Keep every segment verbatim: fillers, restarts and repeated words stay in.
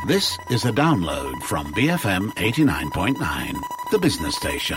This is a download from B F M eighty-nine point nine, the business station.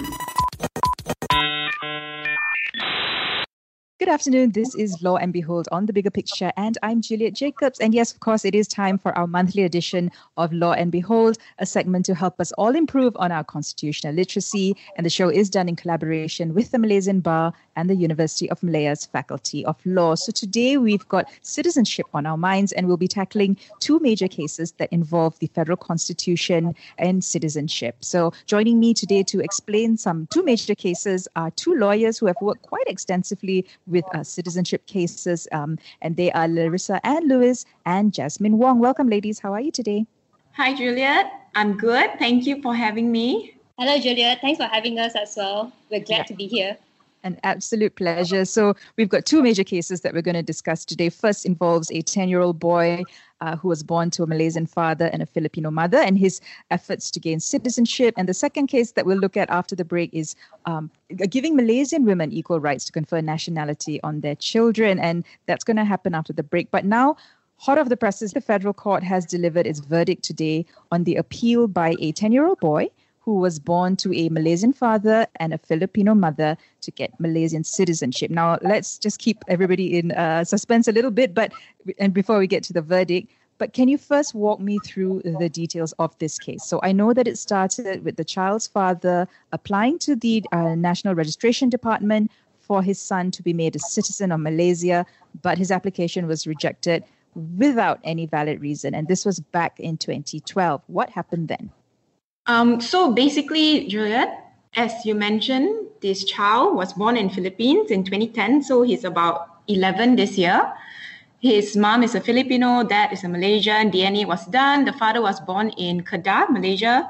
Good afternoon. This is Law and Behold on The Bigger Picture, and I'm Juliet Jacobs. And yes, of course, it is time for our monthly edition of Law and Behold, a segment to help us all improve on our constitutional literacy. And the show is done in collaboration with the Malaysian Bar and the University of Malaya's Faculty of Law. So today we've got citizenship on our minds, and we'll be tackling two major cases that involve the federal constitution and citizenship. So joining me today to explain some two major cases are two lawyers who have worked quite extensively with uh, citizenship cases, um, and they are Larissa and Lewis and Jasmine Wong. Welcome, ladies. How are you today? Hi, Juliet. I'm good. Thank you for having me. Hello, Juliet. Thanks for having us as well. We're glad Yeah. to be here. An absolute pleasure. So we've got two major cases that we're going to discuss today. First involves a ten-year-old boy uh, who was born to a Malaysian father and a Filipino mother, and his efforts to gain citizenship. And the second case that we'll look at after the break is um, giving Malaysian women equal rights to confer nationality on their children. And that's going to happen after the break. But now, hot off the presses, the federal court has delivered its verdict today on the appeal by a ten-year-old boy who was born to a Malaysian father and a Filipino mother to get Malaysian citizenship. Now, let's just keep everybody in uh, suspense a little bit, but and before we get to the verdict, but can you first walk me through the details of this case? So I know that it started with the child's father applying to the uh, National Registration Department for his son to be made a citizen of Malaysia, but his application was rejected without any valid reason. And this was back in twenty twelve. What happened then? Um, so basically, Juliet, as you mentioned, this child was born in Philippines in twenty ten, so he's about eleven this year. His mom is a Filipino, dad is a Malaysian, D N A was done. The father was born in Kedah, Malaysia.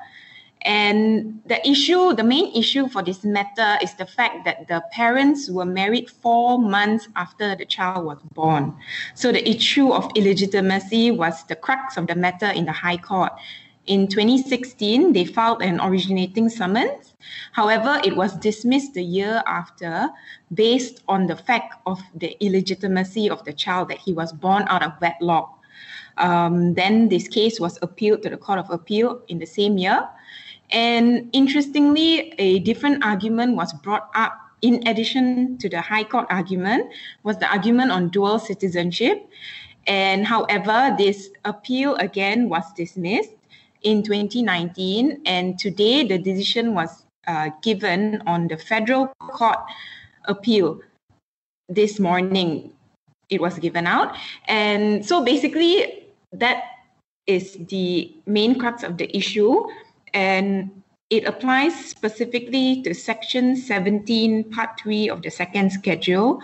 And the issue, the main issue for this matter is the fact that the parents were married four months after the child was born. So the issue of illegitimacy was the crux of the matter in the High Court. In twenty sixteen, they filed an originating summons. However, it was dismissed the year after based on the fact of the illegitimacy of the child, that he was born out of wedlock. Um, then this case was appealed to the Court of Appeal in the same year. And interestingly, a different argument was brought up in addition to the High Court argument, was the argument on dual citizenship. And however, this appeal again was dismissed in twenty nineteen, and today the decision was uh, given on the federal court appeal. This morning it was given out, and so basically that is the main crux of the issue, and it applies specifically to section seventeen part three of the second schedule,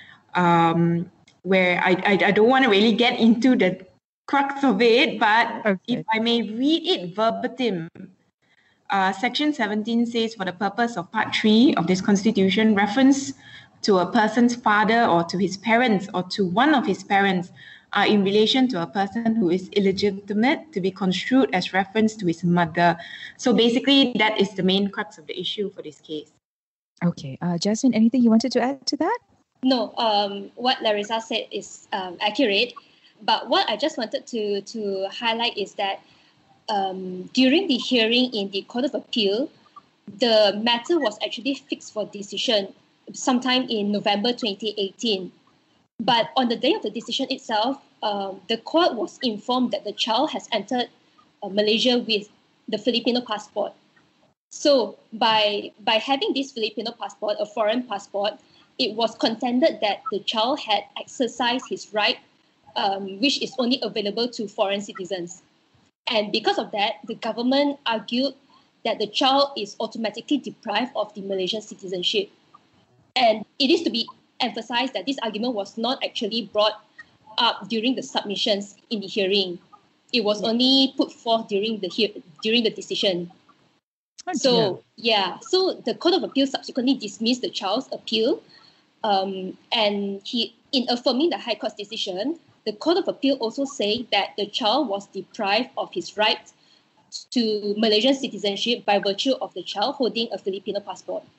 um, where I, I, I don't want to really get into the crux of it, but okay. If I may read it verbatim, uh, section seventeen says, for the purpose of part three of this constitution, reference to a person's father or to his parents or to one of his parents are in relation to a person who is illegitimate to be construed as reference to his mother. So basically, that is the main crux of the issue for this case. Okay. Uh, Jasmine, anything you wanted to add to that? No, um, what Larissa said is um, accurate. But what I just wanted to, to highlight is that um, during the hearing in the Court of Appeal, the matter was actually fixed for decision sometime in November twenty eighteen. But on the day of the decision itself, um, the court was informed that the child has entered uh, Malaysia with the Filipino passport. So by, by having this Filipino passport, a foreign passport, it was contended that the child had exercised his right, Um, which is only available to foreign citizens. And because of that, the government argued that the child is automatically deprived of the Malaysian citizenship. And it is to be emphasized that this argument was not actually brought up during the submissions in the hearing. It was only put forth during the he- during the decision. Oh, so, yeah. So the Court of Appeal subsequently dismissed the child's appeal. Um, and he, in affirming the High Court's decision, the Court of Appeal also said that the child was deprived of his right to Malaysian citizenship by virtue of the child holding a Filipino passport.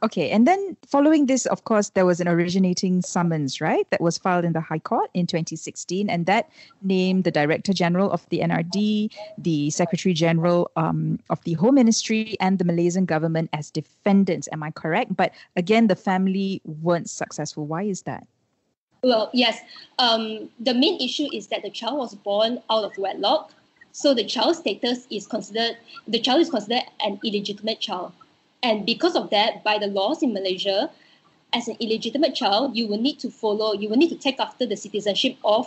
Okay, and then following this, of course, there was an originating summons, right, that was filed in the High Court in twenty sixteen, and that named the Director General of the N R D, the Secretary General um, of the Home Ministry, and the Malaysian government as defendants. Am I correct? But again, the family weren't successful. Why is that? Well, yes. Um, the main issue is that the child was born out of wedlock, so the child's status is considered the child is considered an illegitimate child. And because of that, by the laws in Malaysia, as an illegitimate child, you will need to follow, you will need to take after the citizenship of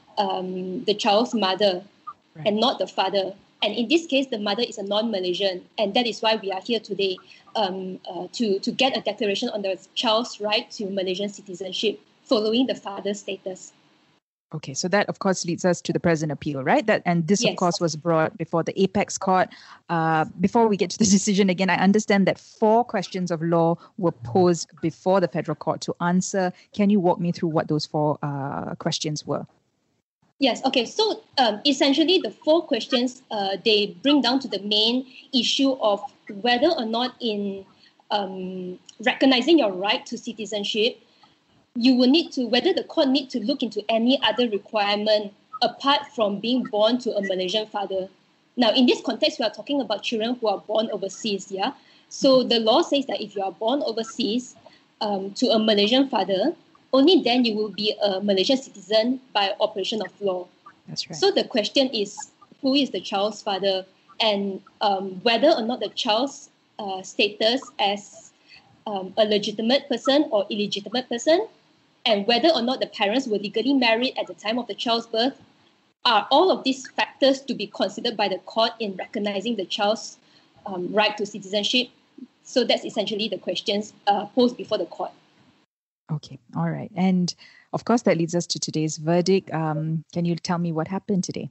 um, the child's mother, right, and not the father. And in this case, the mother is a non-Malaysian. And that is why we are here today, um, uh, to, to get a declaration on the child's right to Malaysian citizenship following the father's status. Okay, so that, of course, leads us to the present appeal, right? That And this, yes, of course, was brought before the Apex Court. Uh, before we get to the decision again, I understand that four questions of law were posed before the Federal Court to answer. Can you walk me through what those four uh, questions were? Yes, okay. So um, essentially, the four questions, uh, they bring down to the main issue of whether or not in um, recognizing your right to citizenship, you will need to, whether the court need to look into any other requirement apart from being born to a Malaysian father. Now, in this context, we are talking about children who are born overseas, yeah? So the law says that if you are born overseas um, to a Malaysian father, only then you will be a Malaysian citizen by operation of law. That's right. So the question is, who is the child's father, and um, whether or not the child's uh, status as um, a legitimate person or illegitimate person, and whether or not the parents were legally married at the time of the child's birth, are all of these factors to be considered by the court in recognizing the child's um, right to citizenship. So that's essentially the questions uh, posed before the court. Okay, all right. And of course, that leads us to today's verdict. Um, can you tell me what happened today?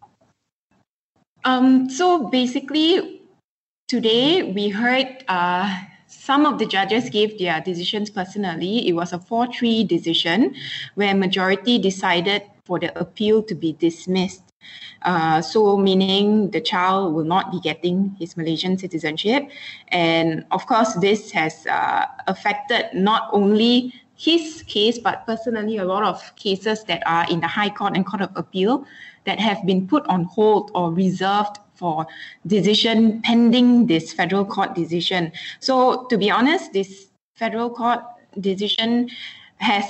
Um, so basically, today we heard uh, some of the judges gave their decisions personally. It was a four three decision where majority decided for the appeal to be dismissed. Uh, so meaning the child will not be getting his Malaysian citizenship. And of course, this has uh, affected not only his case, but personally a lot of cases that are in the High Court and Court of Appeal that have been put on hold or reserved for decision pending this federal court decision. So to be honest, this federal court decision has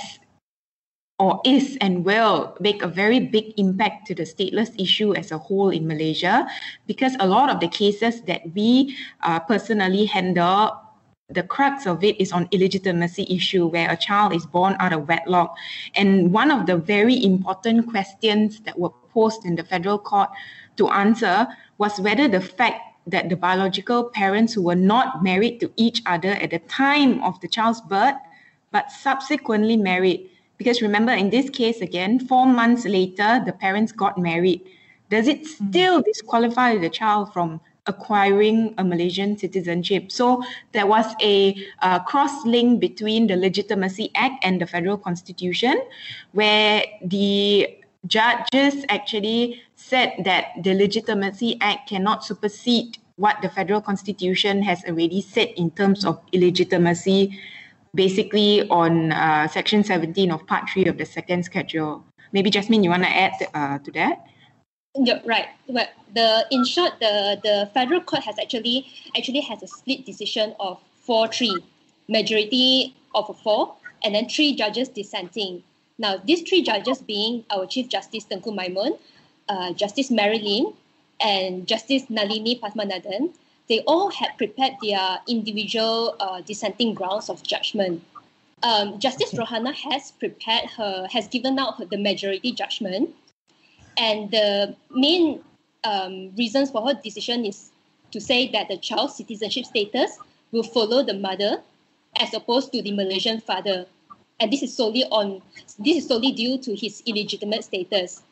or is and will make a very big impact to the stateless issue as a whole in Malaysia, because a lot of the cases that we uh, personally handle, the crux of it is on illegitimacy issue where a child is born out of wedlock. And one of the very important questions that were posed in the federal court to answer was whether the fact that the biological parents who were not married to each other at the time of the child's birth, but subsequently married, because remember in this case again, four months later, the parents got married. Does it still disqualify the child from acquiring a Malaysian citizenship? So there was a uh, cross-link between the Legitimacy Act and the Federal Constitution, where the judges actually said that the Legitimacy Act cannot supersede what the Federal Constitution has already said in terms of illegitimacy, basically on uh, Section seventeen of Part three of the second schedule. Maybe Jasmine, you want to add uh, to that? Yeah, right. Well, the in short, the, the federal court has actually actually has a split decision of four three, majority of four, and then three judges dissenting. Now, these three judges being our Chief Justice Tengku Maimun, uh, Justice Mary Lim, and Justice Nalini Padmanabhan, they all had prepared their individual uh, dissenting grounds of judgment. Um, Justice Rohana has prepared her, has given out her, the majority judgment, and the main um, reasons for her decision is to say that the child's citizenship status will follow the mother as opposed to the Malaysian father, and this is solely on this is solely due to his illegitimate status.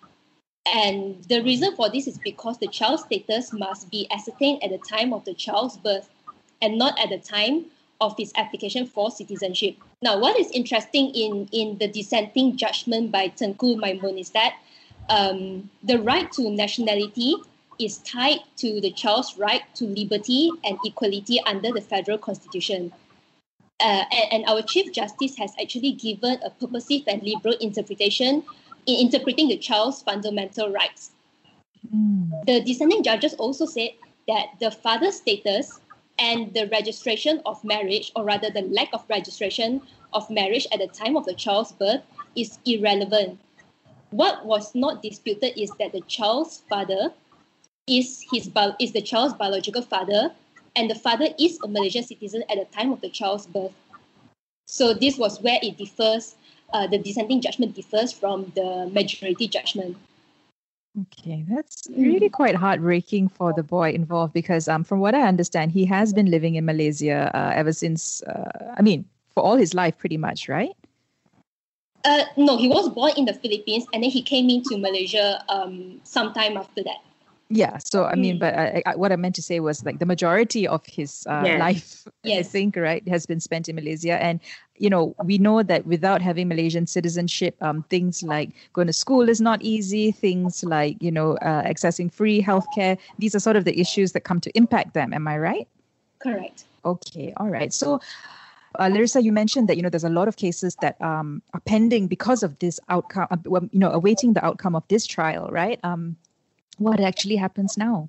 And the reason for this is because the child's status must be ascertained at the time of the child's birth and not at the time of his application for citizenship. Now, what is interesting in, in the dissenting judgment by Tengku Maimun is that um, the right to nationality is tied to the child's right to liberty and equality under the federal constitution. Uh, and, and our Chief Justice has actually given a purposive and liberal interpretation in interpreting the child's fundamental rights. Mm. The dissenting judges also said that the father's status and the registration of marriage, or rather the lack of registration of marriage at the time of the child's birth, is irrelevant. What was not disputed is that the child's father is his bi- is the child's biological father, and the father is a Malaysian citizen at the time of the child's birth. So this was where it differs, uh, the dissenting judgment differs from the majority judgment. Okay, that's really quite heartbreaking for the boy involved because um, from what I understand, he has been living in Malaysia uh, ever since, uh, I mean, for all his life pretty much, right? Uh, no, he was born in the Philippines and then he came into Malaysia um, sometime after that. Yeah, so I mean, but I, I, what I meant to say was like the majority of his uh, yes. life, yes. I think, right, has been spent in Malaysia. And, you know, we know that without having Malaysian citizenship, um, things like going to school is not easy. Things like, you know, uh, accessing free healthcare. These are sort of the issues that come to impact them. Am I right? Correct. Okay, all right. So, Uh, Larissa, you mentioned that, you know, there's a lot of cases that um, are pending because of this outcome, uh, you know, awaiting the outcome of this trial, right? Um, what actually happens now?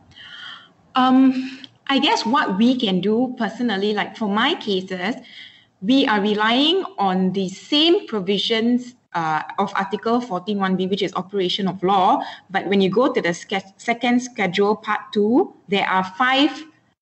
Um, I guess what we can do personally, like for my cases, we are relying on the same provisions uh, of Article fourteen one B, which is operation of law. But when you go to the ske- second schedule, part two, there are five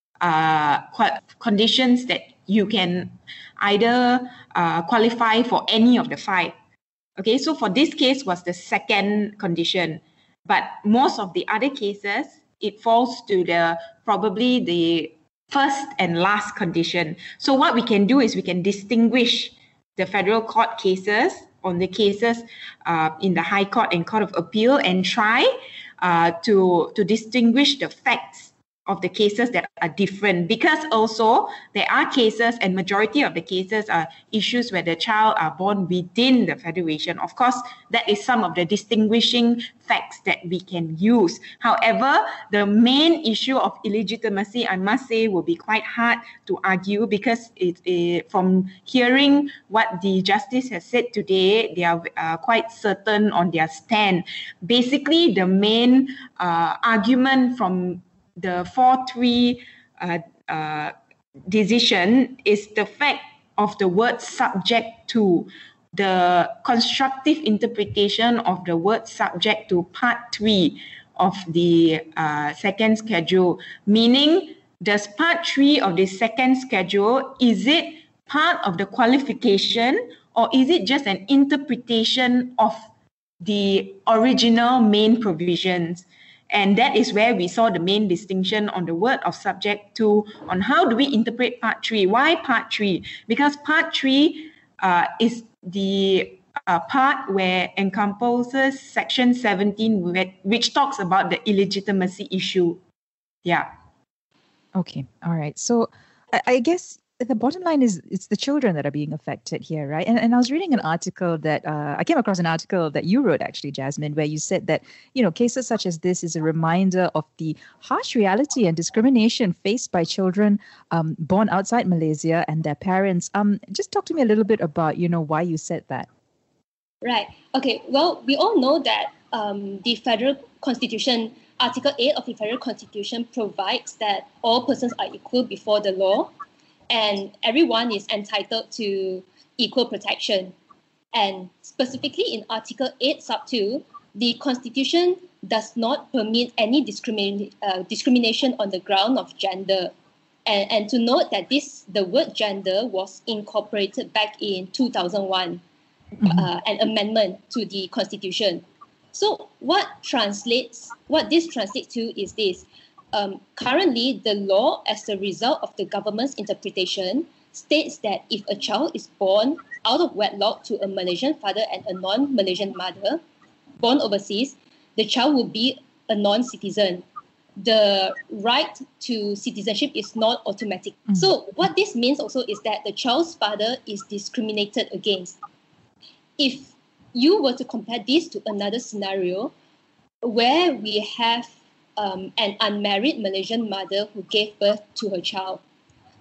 uh, qu- conditions that you can either uh, qualify for any of the five. Okay, so for this case was the second condition, but most of the other cases, it falls to the probably the first and last condition. So what we can do is we can distinguish the federal court cases on the cases uh, in the High Court and Court of Appeal and try uh, to, to distinguish the facts of the cases that are different, because also there are cases, and majority of the cases are issues where the child are born within the federation. Of course, that is some of the distinguishing facts that we can use. However, the main issue of illegitimacy, I must say, will be quite hard to argue, because it, it, from hearing what the justice has said today, they are uh, quite certain on their stand. Basically, the main uh, argument from the four three uh, uh, decision is the fact of the word subject to, the constructive interpretation of the word subject to part three of the uh, second schedule, meaning does part three of the second schedule, is it part of the qualification or is it just an interpretation of the original main provisions? And that is where we saw the main distinction on the word of subject to, on how do we interpret part three. Why part three? Because part three uh, is the uh, part where encompasses section seventeen, which talks about the illegitimacy issue. Yeah. Okay. All right. So I, I guess the bottom line is it's the children that are being affected here, right? And, and I was reading an article that uh, I came across an article that you wrote, actually, Jasmine, where you said that, you know, cases such as this is a reminder of the harsh reality and discrimination faced by children um, born outside Malaysia and their parents. Um, just talk to me a little bit about, you know, why you said that. Right. Okay. Well, we all know that um, the federal constitution, Article eight of the federal constitution, provides that all persons are equal before the law, and everyone is entitled to equal protection. And specifically in Article eight, sub two, the Constitution does not permit any discrimin- uh, discrimination on the ground of gender. And, and to note that this, the word gender was incorporated back in two thousand one, mm-hmm. uh, an amendment to the Constitution. So what translates, what this translates to is this. Um, currently, the law, as a result of the government's interpretation, states that if a child is born out of wedlock to a Malaysian father and a non-Malaysian mother, born overseas, the child will be a non-citizen. The right to citizenship is not automatic. Mm-hmm. So what this means also is that the child's father is discriminated against. If you were to compare this to another scenario where we have Um, an unmarried Malaysian mother who gave birth to her child,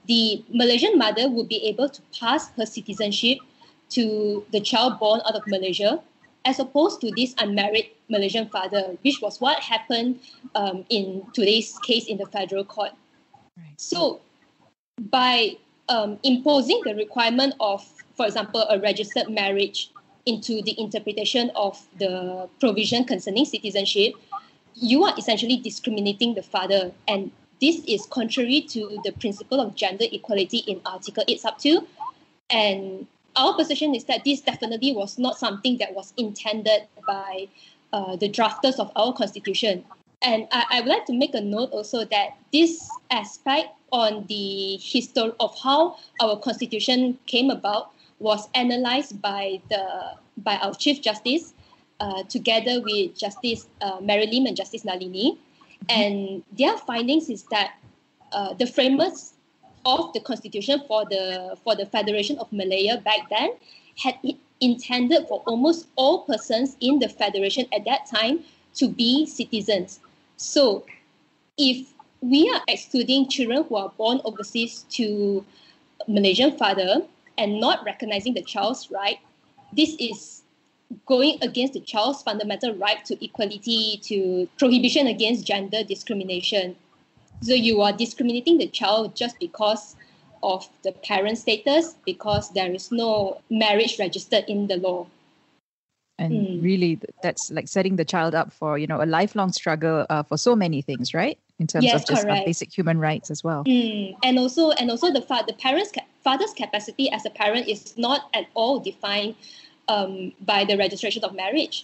the Malaysian mother would be able to pass her citizenship to the child born out of Malaysia, as opposed to this unmarried Malaysian father, which was what happened um, in today's case in the federal court. Right. So by um, imposing the requirement of, for example, a registered marriage into the interpretation of the provision concerning citizenship, you are essentially discriminating the father. And this is contrary to the principle of gender equality in Article eight sub two. And our position is that this definitely was not something that was intended by uh, the drafters of our constitution. And I, I would like to make a note also that this aspect on the history of how our constitution came about was analysed by the by our Chief Justice uh, together with Justice uh, Mary Lim and Justice Nalini. And their findings is that uh, the framers of the constitution for the for the Federation of Malaya back then had it intended for almost all persons in the federation at that time to be citizens. So if we are excluding children who are born overseas to Malaysian father and not recognizing the child's right, this is going against the child's fundamental right to equality, to prohibition against gender discrimination. So you are discriminating the child just because of the parent status, because there is no marriage registered in the law. And Mm. really, that's like setting the child up for, you know, a lifelong struggle uh, for so many things, right? In terms Yes, of just uh, correct. basic human rights as well. Mm. And also, and also the fa- the parents ca- father's capacity as a parent is not at all defined um, by the registration of marriage.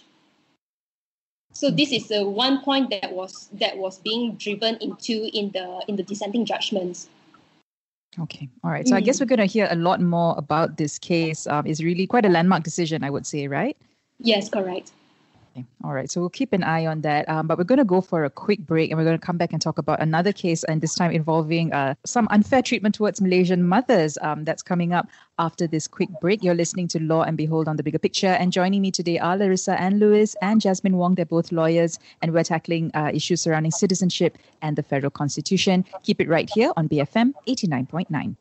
So this is the one point that was that was being driven into in the in the dissenting judgments. Okay. All right. So I guess Mm. we're going to hear a lot more about this case. Um, it's really quite a landmark decision, I would say, right? Yes, correct. Okay. All right. So we'll keep an eye on that. Um, but we're going to go for a quick break and we're going to come back and talk about another case, and this time involving uh, some unfair treatment towards Malaysian mothers. Um, that's coming up after this quick break. You're listening to Law and Behold on the Bigger Picture. And joining me today are Larissa and Lewis and Jasmine Wong. They're both lawyers, and we're tackling uh, issues surrounding citizenship and the federal constitution. Keep it right here on B F M eighty-nine point nine.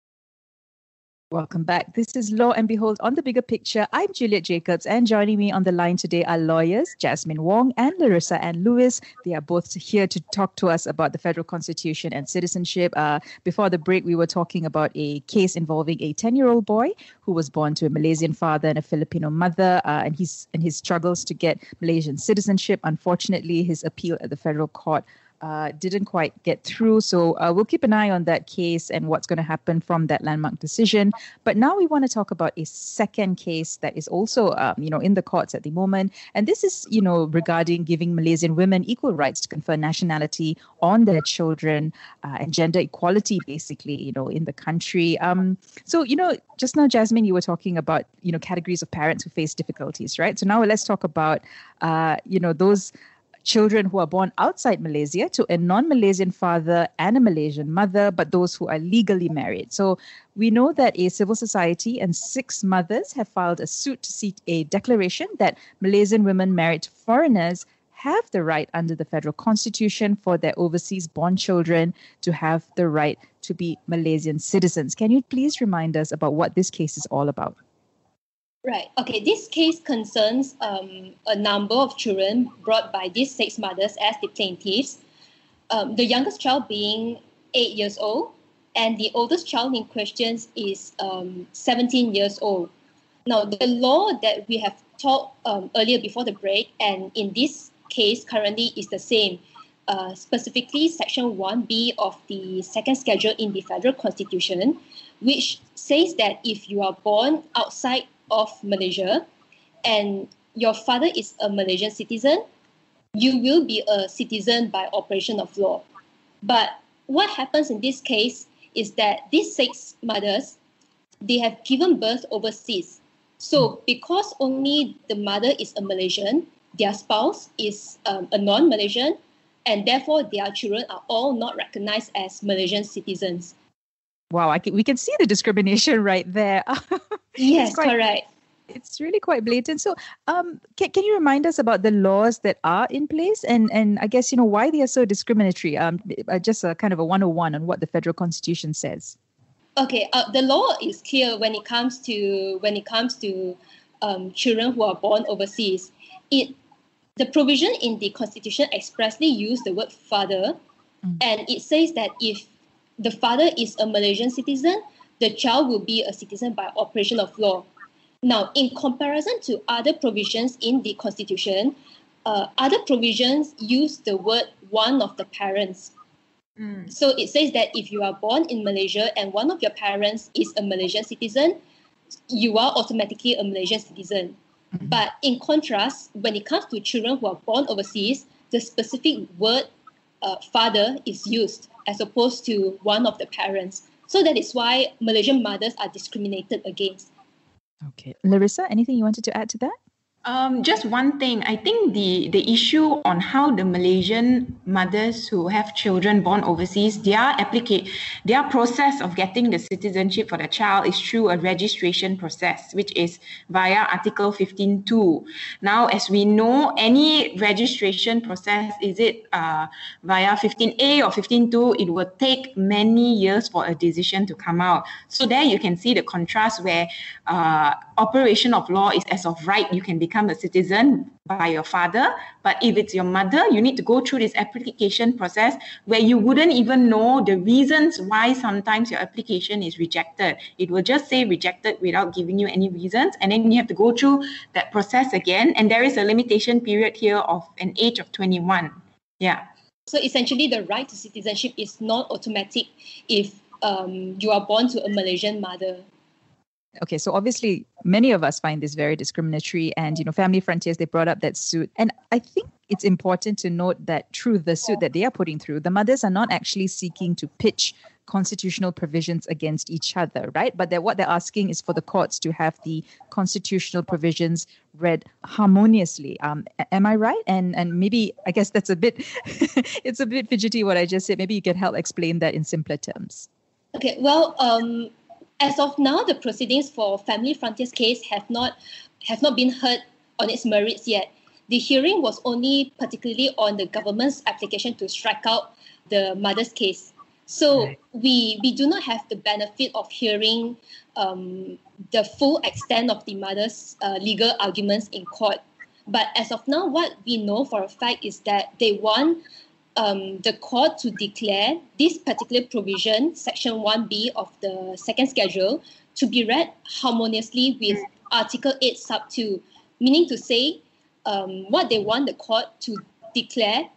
Welcome back. This is Law and Behold on the Bigger Picture. I'm Juliet Jacobs, and joining me on the line today are lawyers Jasmine Wong and Larissa and Lewis. They are both here to talk to us about the federal constitution and citizenship. Uh, before the break, we were talking about a case involving a ten-year-old boy who was born to a Malaysian father and a Filipino mother, uh, and he's and his struggles to get Malaysian citizenship. Unfortunately, his appeal at the federal court Uh, didn't quite get through. So uh, we'll keep an eye on that case and what's going to happen from that landmark decision. But now we want to talk about a second case that is also, um, you know, in the courts at the moment. And this is, you know, regarding giving Malaysian women equal rights to confer nationality on their children uh, and gender equality, basically, you know, in the country. Um, so, you know, just now, Jasmine, you were talking about, you know, categories of parents who face difficulties, right? So now let's talk about, uh, you know, those children who are born outside Malaysia to a non-Malaysian father and a Malaysian mother, but those who are legally married. So we know that a civil society and six mothers have filed a suit to seek a declaration that Malaysian women married to foreigners have the right under the federal constitution for their overseas born children to have the right to be Malaysian citizens. Can you please remind us about what this case is all about? Right. Okay. This case concerns um, a number of children brought by these six mothers as the plaintiffs. Um, the youngest child being eight years old, and the oldest child in question is um, seventeen years old. Now, the law that we have talked um, earlier before the break, and in this case currently is the same. Uh, specifically, Section one B of the second schedule in the federal constitution, which says that if you are born outside of Malaysia and your father is a Malaysian citizen, you will be a citizen by operation of law. But what happens in this case is that these six mothers, they have given birth overseas. So because only the mother is a Malaysian, their spouse is um, a non-Malaysian, and therefore their children are all not recognized as Malaysian citizens. Wow, I can, we can see the discrimination right there. Yes, quite- correct. It's really quite blatant. So um, can, can you remind us about the laws that are in place and, and I guess, you know, why they are so discriminatory? Um, uh, just a kind of a one oh one on what the federal constitution says. Okay, uh, the law is clear when it comes to when it comes to um, children who are born overseas. It the provision in the Constitution expressly use the word father, mm. and it says that if the father is a Malaysian citizen, the child will be a citizen by operation of law. Now, in comparison to other provisions in the Constitution, uh, other provisions use the word one of the parents. Mm. So it says that if you are born in Malaysia and one of your parents is a Malaysian citizen, you are automatically a Malaysian citizen. Mm-hmm. But in contrast, when it comes to children who are born overseas, the specific word uh, father is used as opposed to one of the parents. So that is why Malaysian mothers are discriminated against. Okay. Larissa, anything you wanted to add to that? Um, just one thing. I think the, the issue on how the Malaysian mothers who have children born overseas, their applica- their process of getting the citizenship for the child is through a registration process, which is via Article fifteen two. Now, as we know, any registration process, is it uh, via fifteen A or fifteen two, it will take many years for a decision to come out. So there you can see the contrast where uh, operation of law is as of right, you can become a citizen by your father. But if it's your mother, you need to go through this application process where you wouldn't even know the reasons why sometimes your application is rejected. It will just say rejected without giving you any reasons. And then you have to go through that process again. And there is a limitation period here of an age of twenty-one. Yeah. So essentially, the right to citizenship is not automatic if um, you are born to a Malaysian mother. Okay, so obviously many of us find this very discriminatory, and, you know, Family Frontiers, they brought up that suit. And I think it's important to note that through the suit that they are putting through, the mothers are not actually seeking to pitch constitutional provisions against each other, right? But they're, what they're asking is for the courts to have the constitutional provisions read harmoniously. Um, am I right? And and maybe, I guess that's a bit, it's a bit fidgety what I just said. Maybe you can help explain that in simpler terms. Okay, well, um, as of now, the proceedings for Family Frontiers case have not have not been heard on its merits yet. The hearing was only particularly on the government's application to strike out the mother's case. So right. we we do not have the benefit of hearing um, the full extent of the mother's uh, legal arguments in court. But as of now, what we know for a fact is that they want Um, the court to declare this particular provision, Section one B of the second schedule, to be read harmoniously with Article eight sub two, meaning to say um, what they want the court to declare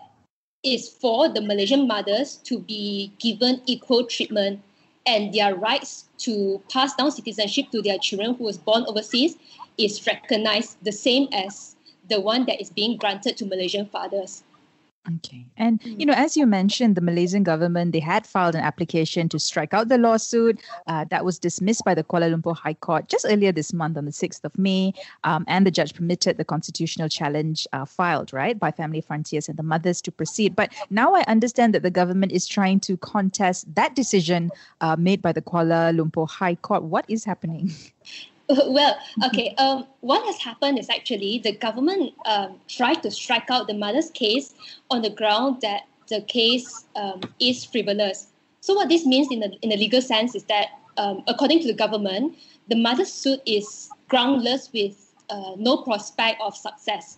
is for the Malaysian mothers to be given equal treatment and their rights to pass down citizenship to their children who was born overseas is recognized the same as the one that is being granted to Malaysian fathers. Okay. And, you know, as you mentioned, the Malaysian government, they had filed an application to strike out the lawsuit. Uh, that was dismissed by the Kuala Lumpur High Court just earlier this month on the sixth of May. Um, and the judge permitted the constitutional challenge uh, filed, right, by Family Frontiers and the mothers to proceed. But now I understand that the government is trying to contest that decision uh, made by the Kuala Lumpur High Court. What is happening? Well, okay. Um, what has happened is actually the government um, tried to strike out the mother's case on the ground that the case um, is frivolous. So what this means in the in the legal sense is that, um, according to the government, the mother's suit is groundless with uh, no prospect of success.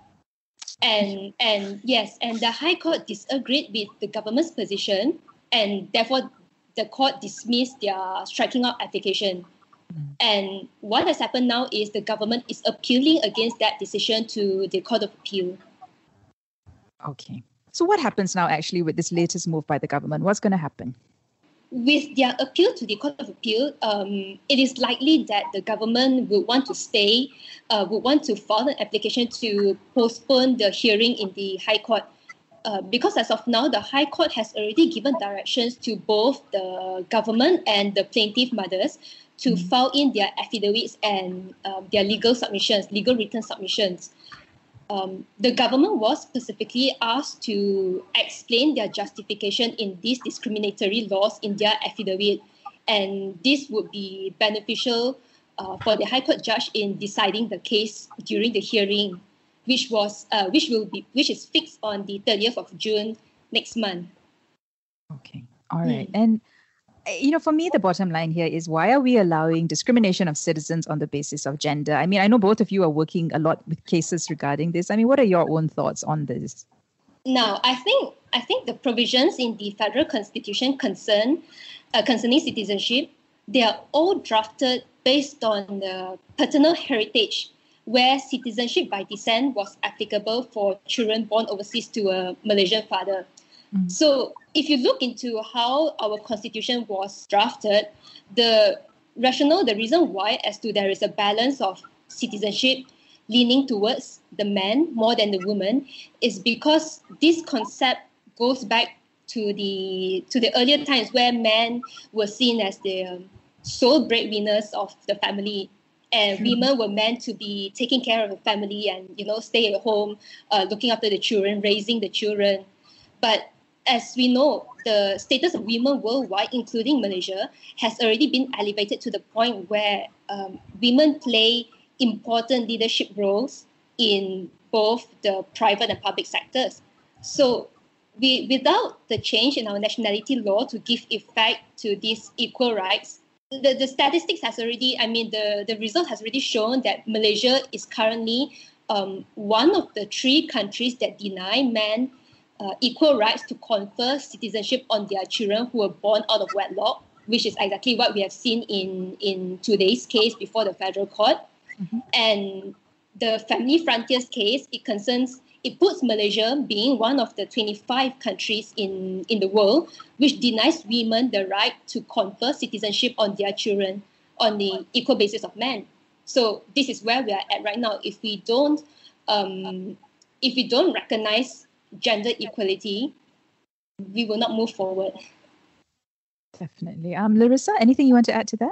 And and yes, and the High Court disagreed with the government's position, and therefore the court dismissed their striking out application. And what has happened now is the government is appealing against that decision to the Court of Appeal. Okay. So what happens now actually with this latest move by the government? What's going to happen? With their appeal to the Court of Appeal, um, it is likely that the government would want to stay, uh, would want to file an application to postpone the hearing in the High Court. Uh, because as of now, the High Court has already given directions to both the government and the plaintiff mothers to mm-hmm. file in their affidavits and um, their legal submissions, legal written submissions. Um, the government was specifically asked to explain their justification in these discriminatory laws in their affidavit, and this would be beneficial uh, for the High Court judge in deciding the case during the hearing, which was uh, which will be which is fixed on the thirtieth of June next month. Okay, all right, mm. and. you know, for me, the bottom line here is, why are we allowing discrimination of citizens on the basis of gender? I mean, I know both of you are working a lot with cases regarding this. I mean, what are your own thoughts on this? Now, I think I think the provisions in the federal constitution concern uh, concerning citizenship, they are all drafted based on the paternal heritage, where citizenship by descent was applicable for children born overseas to a Malaysian father. Mm. So if you look into how our constitution was drafted, the rationale, the reason why as to there is a balance of citizenship leaning towards the man more than the woman is because this concept goes back to the to the earlier times where men were seen as the um, sole breadwinners of the family, and mm-hmm. women were meant to be taking care of the family and, you know, stay at home, uh, looking after the children, raising the children. But as we know, the status of women worldwide, including Malaysia, has already been elevated to the point where um, women play important leadership roles in both the private and public sectors. So we, without the change in our nationality law to give effect to these equal rights, the, the statistics has already, I mean, the, the result has already shown that Malaysia is currently um, one of the three countries that deny men uh, equal rights to confer citizenship on their children who were born out of wedlock, which is exactly what we have seen in, in today's case before the federal court. Mm-hmm. And the Family Frontiers case, it concerns, it puts Malaysia being one of the twenty-five countries in, in the world which denies women the right to confer citizenship on their children on the equal basis of men. So this is where we are at right now. If we don't, um, if we don't recognize gender equality, we will not move forward. Definitely. Um, Larissa, anything you want to add to that?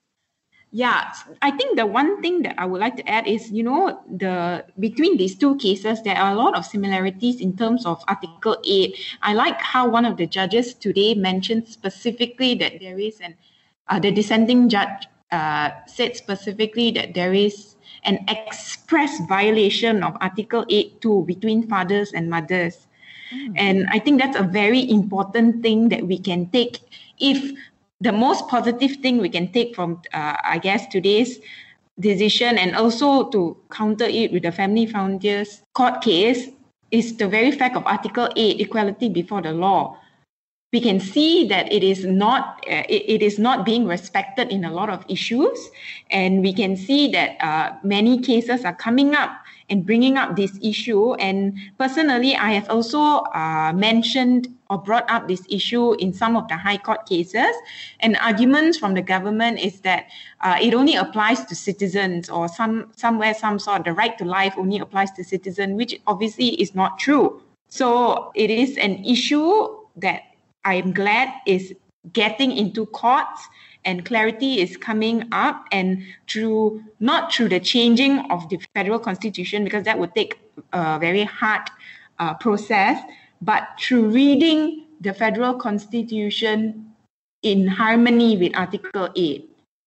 Yeah, I think the one thing that I would like to add is, you know, the between these two cases, there are a lot of similarities in terms of Article eight. I like how one of the judges today mentioned specifically that there is an, uh, the dissenting judge uh, said specifically that there is an express violation of Article eight two between fathers and mothers. Mm. And I think that's a very important thing that we can take. If the most positive thing we can take from, uh, I guess, today's decision, and also to counter it with the Family Frontiers court case, is the very fact of Article eight, equality before the law. We can see that it is not uh, it, it is not being respected in a lot of issues, and we can see that uh, many cases are coming up and bringing up this issue. And personally, I have also uh, mentioned or brought up this issue in some of the High Court cases. And arguments from the government is that uh, it only applies to citizens, or some somewhere, some sort, the right to life only applies to citizens, which obviously is not true. So it is an issue that I'm glad is getting into courts, and clarity is coming up, and through not through the changing of the federal constitution, because that would take a very hard uh, process, but through reading the federal constitution in harmony with Article eight.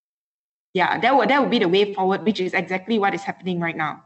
Yeah, that would that would be the way forward, which is exactly what is happening right now.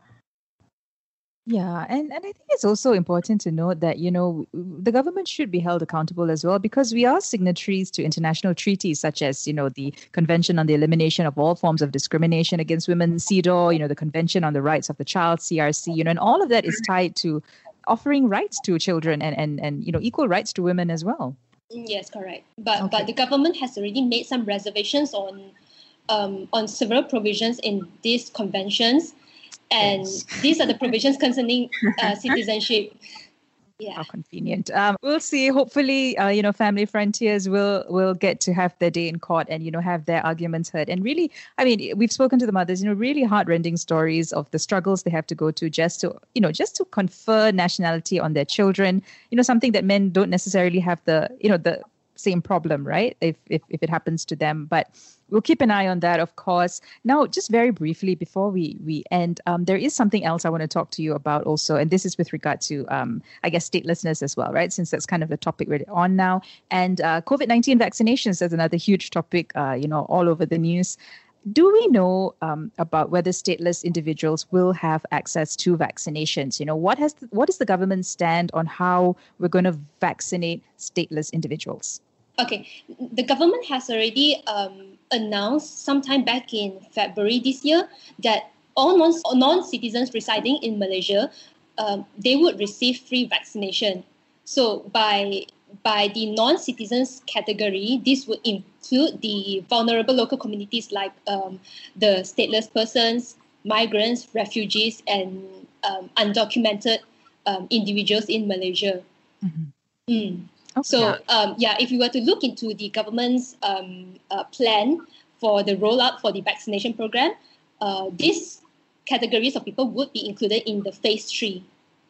Yeah, and, and I think it's also important to note that, you know, the government should be held accountable as well, because we are signatories to international treaties such as, you know, the Convention on the Elimination of All Forms of Discrimination Against Women, C E D A W, you know, the Convention on the Rights of the Child, C R C, you know, and all of that is tied to offering rights to children and, and, and you know, equal rights to women as well. Yes, correct. But Okay. but the government has already made some reservations on um, on several provisions in these conventions. And Yes. these are the provisions concerning uh, citizenship. Yeah. How convenient. Um, we'll see. Hopefully, uh, you know, Family Frontiers will will get to have their day in court and, you know, have their arguments heard. And really, I mean, we've spoken to the mothers, you know, really heartrending stories of the struggles they have to go to just to, you know, just to confer nationality on their children. You know, something that men don't necessarily have the, you know, the same problem, right? If if if it happens to them, but we'll keep an eye on that, of course. Now, just very briefly before we we end, um, there is something else I want to talk to you about also, and this is with regard to, um, I guess, statelessness as well, right? Since that's kind of the topic we're on now, and uh, COVID nineteen vaccinations is another huge topic, uh, you know, all over the news. Do we know um, about whether stateless individuals will have access to vaccinations? You know, what has the, what is the government's stand on how we're going to vaccinate stateless individuals? Okay, the government has already um, announced sometime back in February this year that all non non-citizens residing in Malaysia, um, they would receive free vaccination. So by by the non-citizens category, this would include the vulnerable local communities like um, the stateless persons, migrants, refugees, and um, undocumented um, individuals in Malaysia. Mm-hmm. Mm. Okay. So, um, yeah, if you were to look into the government's um, uh, plan for the rollout for the vaccination program, uh, these categories of people would be included in the phase three.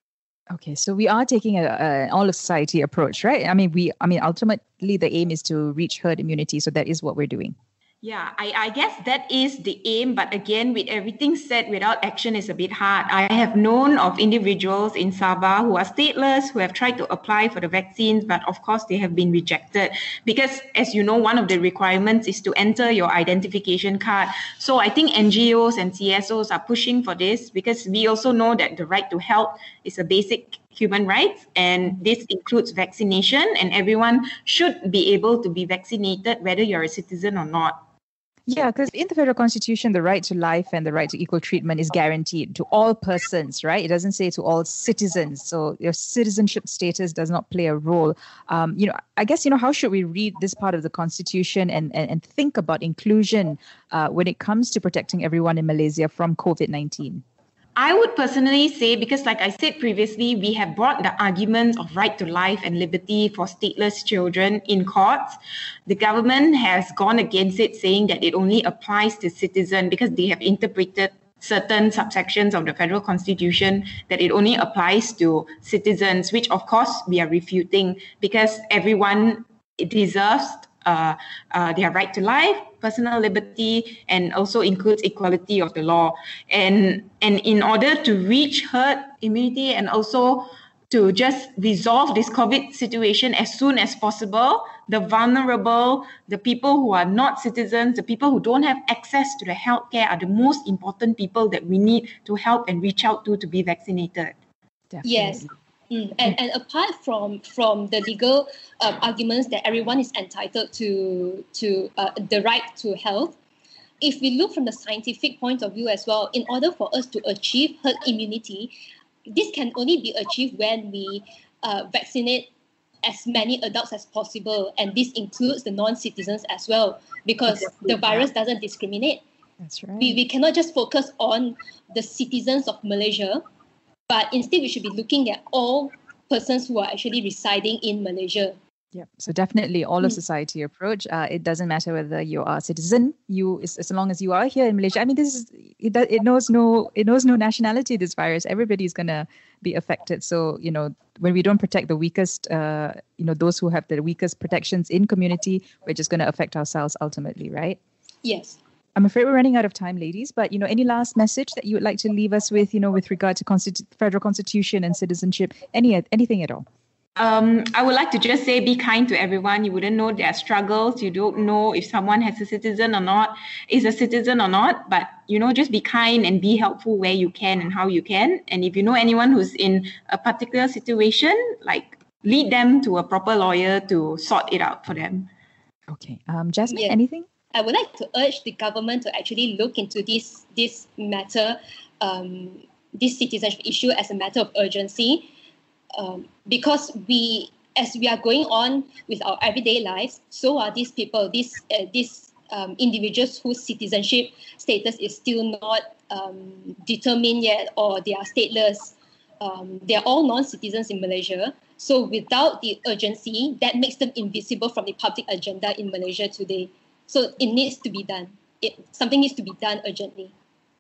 Okay, so we are taking a, a all of society approach, right? I mean, we, I mean, ultimately the aim is to reach herd immunity, so that is what we're doing. Yeah, I, I guess that is the aim. But again, with everything said, without action is a bit hard. I have known of individuals in Sabah who are stateless, who have tried to apply for the vaccines, but of course they have been rejected. Because as you know, one of the requirements is to enter your identification card. So I think N G Os and C S Os are pushing for this, because we also know that the right to health is a basic human right, and this includes vaccination, and everyone should be able to be vaccinated whether you're a citizen or not. Yeah, because in the federal constitution, the right to life and the right to equal treatment is guaranteed to all persons, right? It doesn't say to all citizens. So your citizenship status does not play a role. Um, you know, I guess, you know, how should we read this part of the constitution and, and, and think about inclusion uh, when it comes to protecting everyone in Malaysia from COVID nineteen? I would personally say, because like I said previously, we have brought the arguments of right to life and liberty for stateless children in courts. The government has gone against it, saying that it only applies to citizens because they have interpreted certain subsections of the federal constitution that it only applies to citizens, which of course we are refuting, because everyone deserves uh, uh, their right to life, personal liberty, and also includes equality of the law. And, and in order to reach herd immunity and also to just resolve this COVID situation as soon as possible, the vulnerable, the people who are not citizens, the people who don't have access to the healthcare are the most important people that we need to help and reach out to to be vaccinated. Definitely. Yes. Mm. And, and apart from from the legal um, arguments that everyone is entitled to to uh, the right to health, if we look from the scientific point of view as well, in order for us to achieve herd immunity, this can only be achieved when we uh, vaccinate as many adults as possible, and this includes the non-citizens as well, because the virus doesn't discriminate. That's right. We, we cannot just focus on the citizens of Malaysia, but instead we should be looking at all persons who are actually residing in Malaysia. Yeah, so definitely all of society approach. Uh, it doesn't matter whether you are a citizen. You, as, as long as you are here in Malaysia. I mean, this is it. It knows no. It knows no nationality. This virus. Everybody is gonna be affected. So you know, when we don't protect the weakest, uh, you know, those who have the weakest protections in community, we're just gonna affect ourselves ultimately, right? Yes. I'm afraid we're running out of time, ladies. But you know, any last message that you would like to leave us with? You know, with regard to constitu- federal constitution and citizenship, any anything at all? Um, I would like to just say, be kind to everyone. You wouldn't know their struggles. You don't know if someone has a citizen or not, is a citizen or not. But, you know, just be kind and be helpful where you can and how you can. And if you know anyone who's in a particular situation, like lead them to a proper lawyer to sort it out for them. Okay. Um, Jasmine, Yeah. anything? I would like to urge the government to actually look into this this matter, um, this citizenship issue as a matter of urgency. Um, because we, as we are going on with our everyday lives, so are these people, these uh, these um, individuals whose citizenship status is still not um, determined yet, or they are stateless. Um, they are all non-citizens in Malaysia. So without the urgency, that makes them invisible from the public agenda in Malaysia today. So it needs to be done. It, something needs to be done urgently.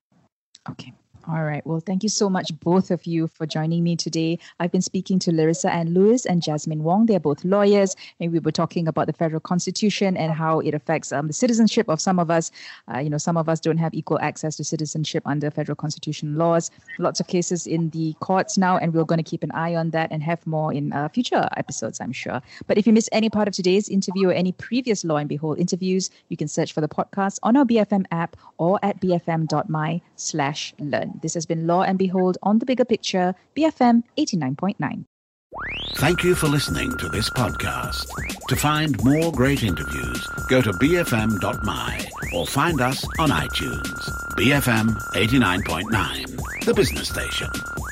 Okay. All right. Well, thank you so much, both of you, for joining me today. I've been speaking to Larissa Ann Lewis and Jasmine Wong. They're both lawyers, and we were talking about the federal constitution and how it affects um, the citizenship of some of us. Uh, you know, some of us don't have equal access to citizenship under federal constitution laws. Lots of cases in the courts now, and we're going to keep an eye on that and have more in uh, future episodes, I'm sure. But if you missed any part of today's interview or any previous Law and Behold interviews, you can search for the podcast on our B F M app or at bfm.my slash learn. This has been Law and Behold on the Bigger Picture, B F M eighty-nine point nine. Thank you for listening to this podcast. To find more great interviews, go to b f m dot m y or find us on iTunes. B F M eighty-nine point nine, the business station.